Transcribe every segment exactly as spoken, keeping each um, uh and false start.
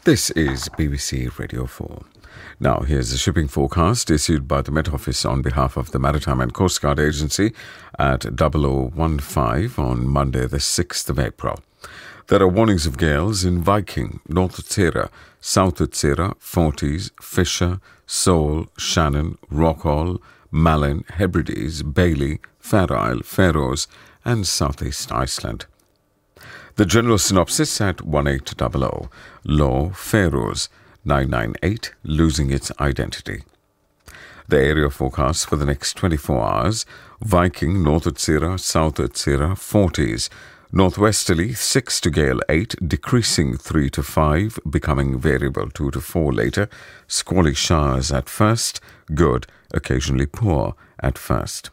This is B B C Radio four. Now, here's the shipping forecast issued by the Met Office on behalf of the Maritime and Coast Guard Agency at double oh one five on Monday, the sixth of April. There are warnings of gales in Viking, North Utsira, South Utsira, Forties, Fisher, Seoul, Shannon, Rockall, Malin, Hebrides, Bailey, Fair Isle, Faroes and Southeast Iceland. The general synopsis at one eight hundred. Law, Faroes, nine nine eight, losing its identity. The area forecast for the next twenty-four hours: Viking, North Utsira, South Utsira, Forties, northwesterly six to gale eight, decreasing three to five, becoming variable two to four later, squally showers at first, good, occasionally poor at first.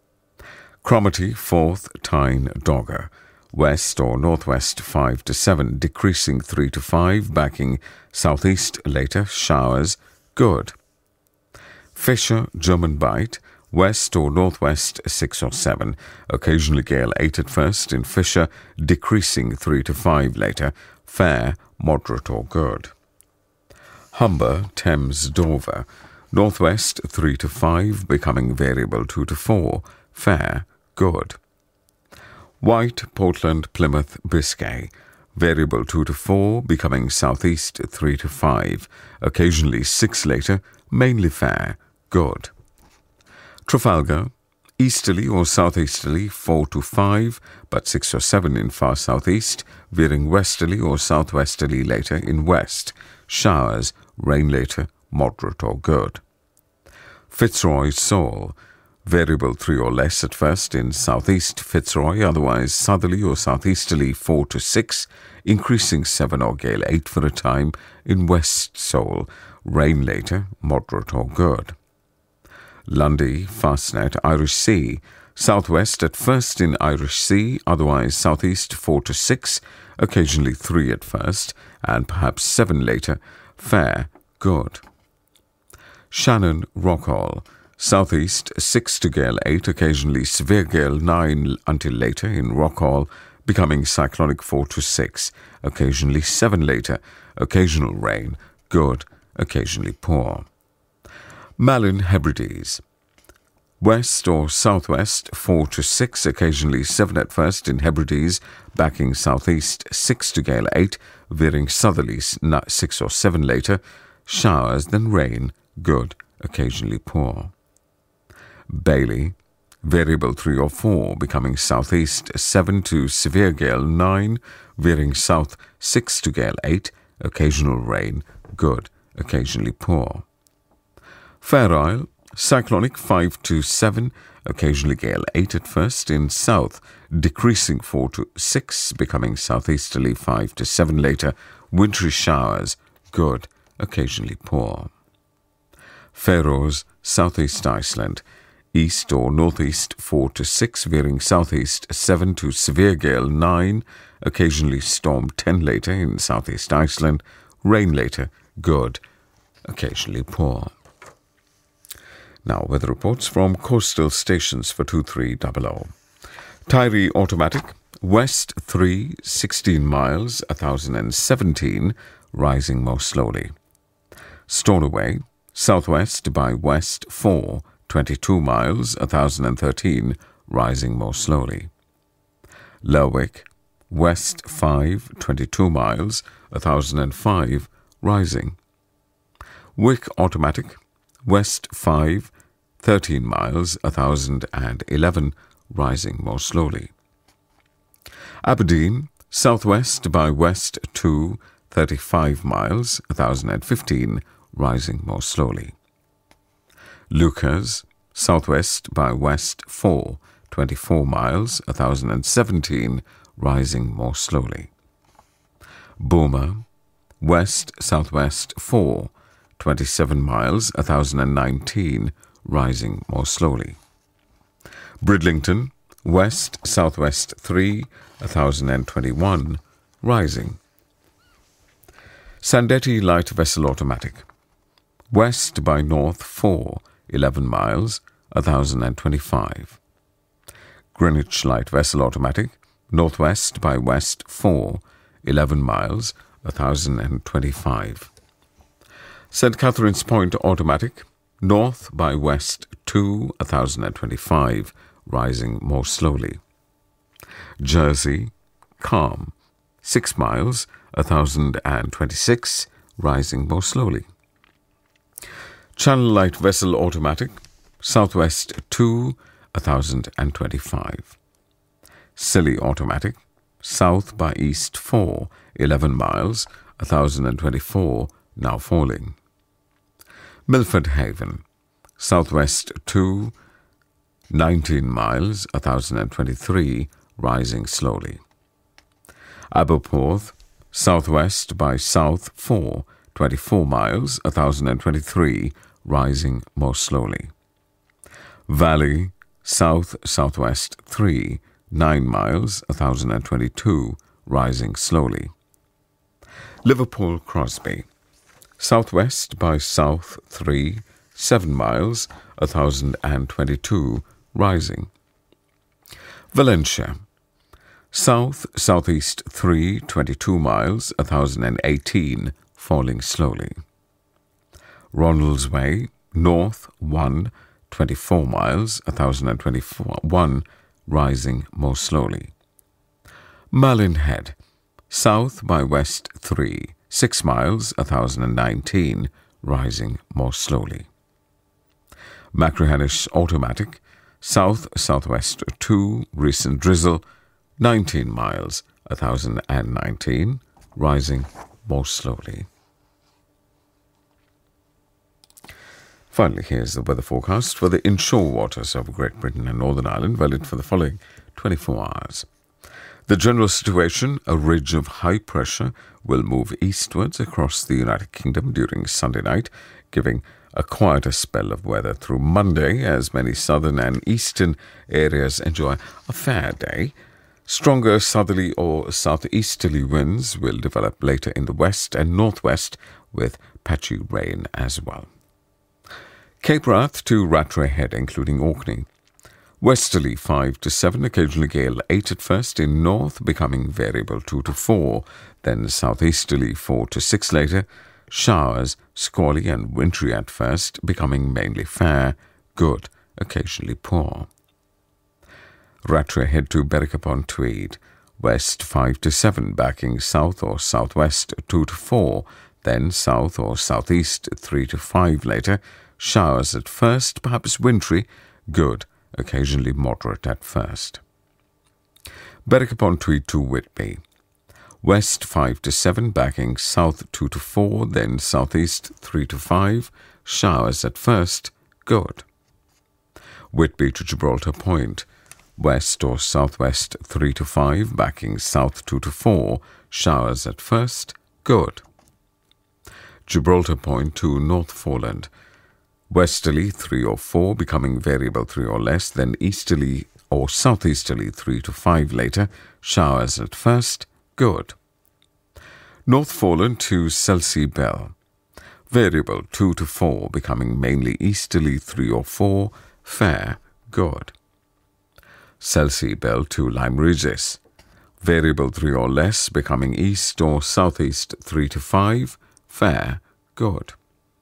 Cromarty, fourth, Tyne, Dogger. West or northwest five to seven, decreasing three to five, backing southeast later, showers, good. Fisher, German Bight, west or northwest six or seven, occasionally gale eight at first in Fisher, decreasing three to five later, fair, moderate or good. Humber, Thames, Dover, northwest three to five, becoming variable two to four, fair, good. White, Portland, Plymouth, Biscay, variable two to four, becoming southeast three to five, occasionally six later, mainly fair, good. Trafalgar, easterly or southeasterly four to five, but six or seven in far southeast, veering westerly or southwesterly later in west, showers, rain later, moderate or good. Fitzroy, Seoul, variable three or less at first in southeast Fitzroy, otherwise southerly or southeasterly four to six, increasing seven or gale eight for a time in west Seoul, rain later, moderate or good. Lundy, Fastnet, Irish Sea, southwest at first in Irish Sea, otherwise southeast four to six, occasionally three at first, and perhaps seven later, fair, good. Shannon, Rockall, southeast six to gale eight, occasionally severe gale nine until later in Rockall, becoming cyclonic four to six, occasionally seven later, occasional rain, good, occasionally poor. Malin, Hebrides, west or southwest four to six, occasionally seven at first in Hebrides, backing southeast six to gale eight, veering southerly six or seven later, showers then rain, good, occasionally poor. Bailey, variable three or four, becoming southeast seven to severe gale nine, veering south six to gale eight, occasional rain, good, occasionally poor. Fair Isle, cyclonic five to seven, occasionally gale eight at first in south, decreasing four to six, becoming southeasterly five to seven later, wintry showers, good, occasionally poor. Faroes, southeast Iceland, east or northeast four to six, veering southeast seven to severe gale nine, occasionally storm ten later in southeast Iceland, rain later, good, occasionally poor. Now, weather reports from coastal stations for two three hundred. Tyree Automatic, west three, sixteen miles, one thousand seventeen, rising more slowly. Stornoway, southwest by west four, twenty-two miles, one thousand thirteen, rising more slowly. Lerwick, west five, twenty-two miles, one thousand five, rising. Wick Automatic, west five, thirteen miles, one thousand eleven, rising more slowly. Aberdeen, southwest by west two, thirty-five miles, one thousand fifteen, rising more slowly. Lucas, southwest by west four, twenty-four miles, one thousand seventeen, rising more slowly. Boomer, west southwest four, twenty-seven miles, one thousand nineteen, rising more slowly. Bridlington, west southwest three, one thousand twenty-one, rising. Sandetti Light Vessel Automatic, west by north four, eleven miles, one thousand twenty-five. Greenwich Light Vessel Automatic, northwest by west four, eleven miles, one thousand twenty-five. Saint Catherine's Point Automatic, north by west two, one thousand twenty-five, rising more slowly. Jersey, calm, six miles, one thousand twenty-six, rising more slowly. Channel Light Vessel Automatic, southwest two, one thousand twenty-five. Scilly Automatic, south by east four, eleven miles, one thousand twenty-four, now falling. Milford Haven, southwest two, nineteen miles, one thousand twenty-three, rising slowly. Aberporth, southwest by south four, twenty-four miles, one thousand twenty-three, rising more slowly. Valley, south-southwest three, nine miles, one thousand twenty-two, rising slowly. Liverpool Crosby, southwest by south three, seven miles, one thousand twenty-two, rising. Valencia, south-southeast three, twenty-two miles, one thousand eighteen, falling slowly. Ronaldsway, north one, twenty-four miles, one thousand twenty-one, rising more slowly. Merlin Head, south by west three, six miles, one thousand nineteen, rising more slowly. Machrihanish Automatic, south-southwest two, recent drizzle, nineteen miles, one thousand nineteen, rising more slowly. Finally, here's the weather forecast for the inshore waters of Great Britain and Northern Ireland, valid for the following twenty-four hours. The general situation, a ridge of high pressure, will move eastwards across the United Kingdom during Sunday night, giving a quieter spell of weather through Monday as many southern and eastern areas enjoy a fair day. Stronger southerly or southeasterly winds will develop later in the west and northwest with patchy rain as well. Cape Wrath to Rattray Head, including Orkney. Westerly five to seven, occasionally gale eight at first, in north becoming variable two to four, then southeasterly four to six later. Showers, squally and wintry at first, becoming mainly fair, good, occasionally poor. Rattray Head to Berwick upon Tweed. West five to seven, backing south or southwest two to four, then south or southeast three to five later. Showers at first, perhaps wintry, good, occasionally moderate at first. Berwick upon Tweed to Whitby. West five to seven, backing south two to four, then southeast three to five. Showers at first, good. Whitby to Gibraltar Point. West or southwest three to five, backing south two to four. Showers at first, good. Gibraltar Point to North Foreland. Westerly three or four, becoming variable three or less, then easterly or southeasterly three to five later. Showers at first, good. North Foreland to Selsey Bell. Variable two to four, becoming mainly easterly three or four, fair, good. Selsey Bell to Lyme Regis. Variable three or less, becoming east or southeast three to five, fair, good.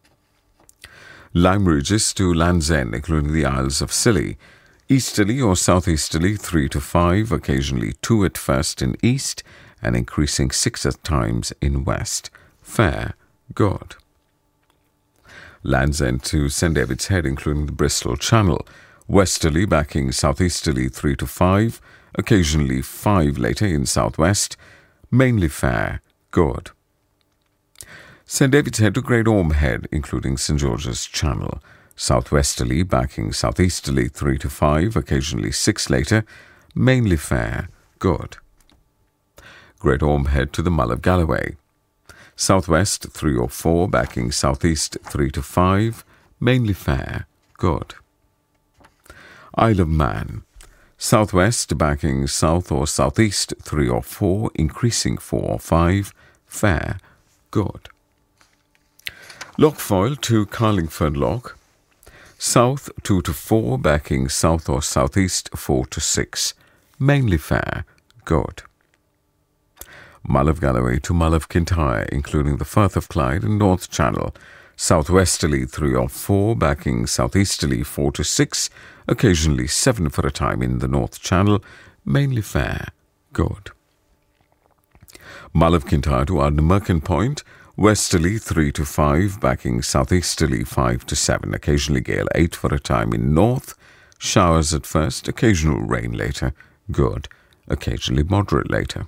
Lyme Regis to Land's End, including the Isles of Scilly. Easterly or southeasterly three to five, occasionally two at first in east, and increasing six at times in west. Fair, good. Land's End to Saint David's Head, including the Bristol Channel. Westerly backing southeasterly three to five, occasionally five later in southwest. Mainly fair, good. Saint David's Head to Great Orme Head, including Saint George's Channel. Southwesterly backing southeasterly three to five, occasionally six later. Mainly fair, good. Great Orme Head to the Mull of Galloway. Southwest three or four, backing southeast three to five. Mainly fair, good. Isle of Man. Southwest backing south or southeast three or four, increasing four or five. Fair, good. Lochfoyle to Carlingford Loch. South two to four, backing south or southeast four to six. Mainly fair, good. Mull of Galloway to Mull of Kintyre, including the Firth of Clyde and North Channel. Southwesterly three or four, backing southeasterly four to six, occasionally seven for a time in the North Channel, mainly fair, good. Mull of Kintyre to Ardnamurchan Point, westerly three to five, backing southeasterly five to seven, occasionally gale eight for a time in north, showers at first, occasional rain later, good, occasionally moderate later.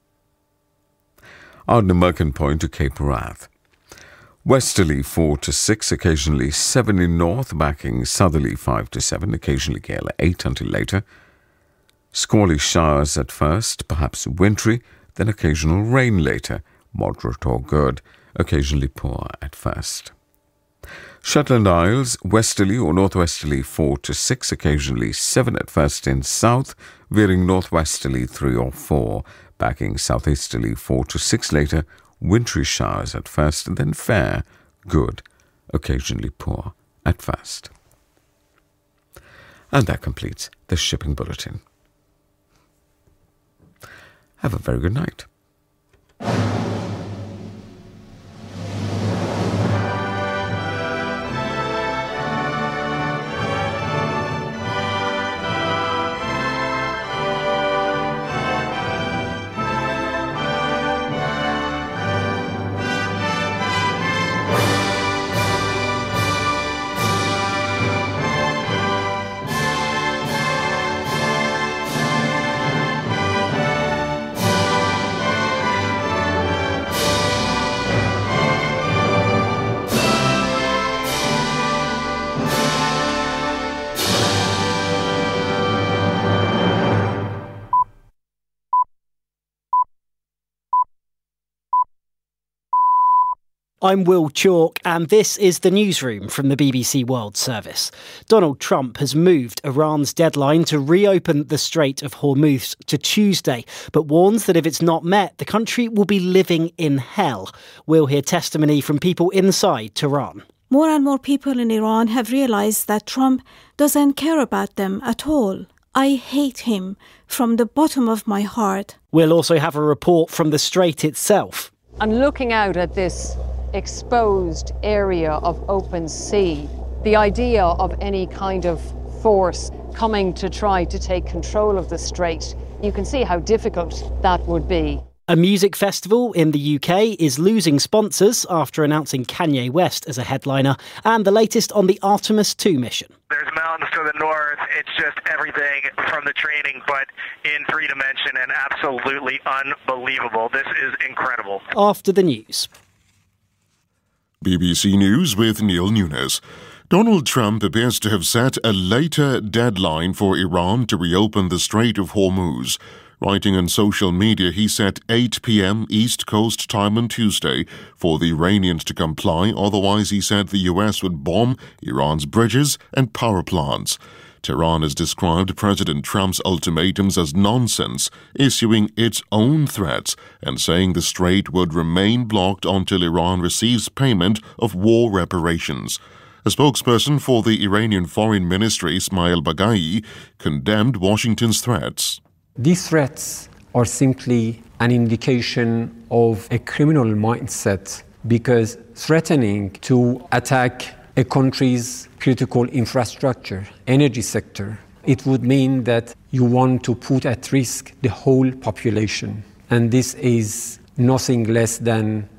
Ardnamurchan Point to Cape Wrath, westerly four to six, occasionally seven in north, backing southerly five to seven, occasionally gale eight until later. Squally showers at first, perhaps wintry, then occasional rain later, moderate or good, occasionally poor at first. Shetland Isles, westerly or northwesterly four to six, occasionally seven at first in south, veering northwesterly three or four, backing southeasterly four to six later, wintry showers at first, and then fair, good, occasionally poor at first. And that completes the shipping bulletin. Have a very good night. I'm Will Chalk, and this is the newsroom from the B B C World Service. Donald Trump has moved Iran's deadline to reopen the Strait of Hormuz to Tuesday, but warns that if it's not met, the country will be living in hell. We'll hear testimony from people inside Tehran. More and more people in Iran have realized that Trump doesn't care about them at all. I hate him from the bottom of my heart. We'll also have a report from the Strait itself. And looking out at this exposed area of open sea, the idea of any kind of force coming to try to take control of the strait, you can see how difficult that would be. A music festival in the U K is losing sponsors after announcing Kanye West as a headliner, and the latest on the Artemis two mission. There's mountains to the north. It's just everything from the training, but in three dimension and absolutely unbelievable. This is incredible. After the news. B B C News with Neil Nunes. Donald Trump appears to have set a later deadline for Iran to reopen the Strait of Hormuz. Writing on social media, he set eight p.m. East Coast time on Tuesday for the Iranians to comply, otherwise he said the U S would bomb Iran's bridges and power plants. Tehran has described President Trump's ultimatums as nonsense, issuing its own threats and saying the strait would remain blocked until Iran receives payment of war reparations. A spokesperson for the Iranian Foreign Ministry, Ismail Baghai, condemned Washington's threats. These threats are simply an indication of a criminal mindset, because threatening to attack a country's critical infrastructure, energy sector, it would mean that you want to put at risk the whole population. And this is nothing less than